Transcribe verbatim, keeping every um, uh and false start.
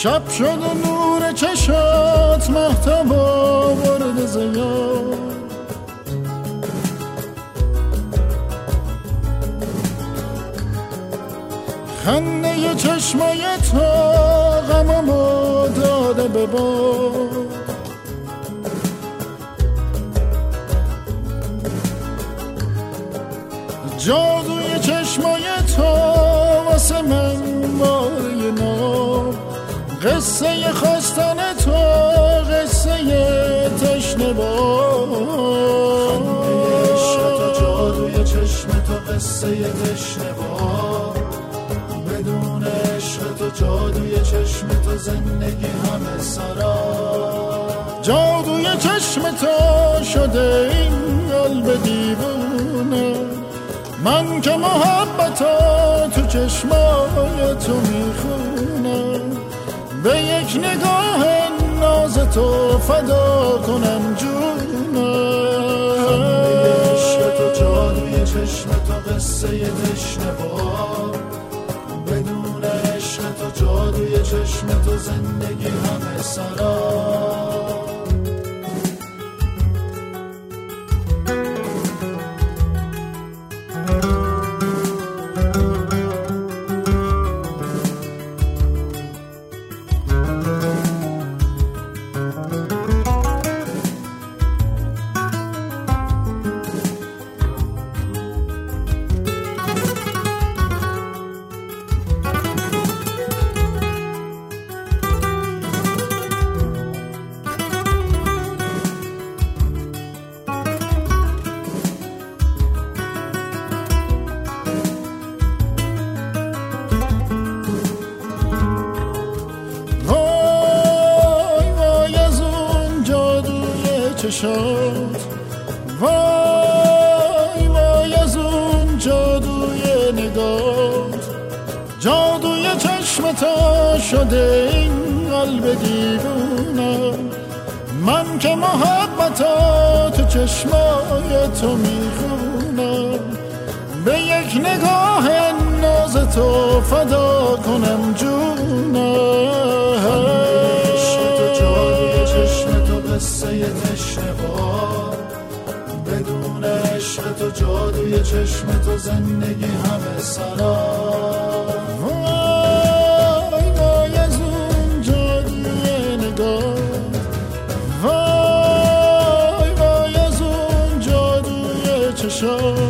شب شد و نور چشات مهتاب آورد زیاد، خنده چشمای تو غممو داده به باد. جادوی چشمای تو واسه من باره ناب، قصه خواستن تو قصه تشنه باد. خنده عشق تو جادوی چشم تو قصه تشنه باد، بدون عشق تو جادوی چشم تو زندگی همه سراب. جادوی چشم تو شده این قلب دیوونه، من که محبتا تو چشمای تو میخونم، به یک نگاه ناز تو فدا کنم جونم. خنده عشق تو جادوی چشم تو قصه تشنه باد، بدون عشق تو جادوی چشم تو زندگی همه سراب. وای وای از اون جادوی نگات، جادوی چشم تا شده این قلب دیوونه، من که محبتا تو چشمای تو میخونم، به یک نگاه ناز تو فدا کنم جونم. عشق تو جادوی چشم تو قصه تشنه باد، بدون عشق تو جادوی چشم تو زندگی همه سراب. وای وای از اون جادوی نگاه، وای وای از اون جادوی چشم،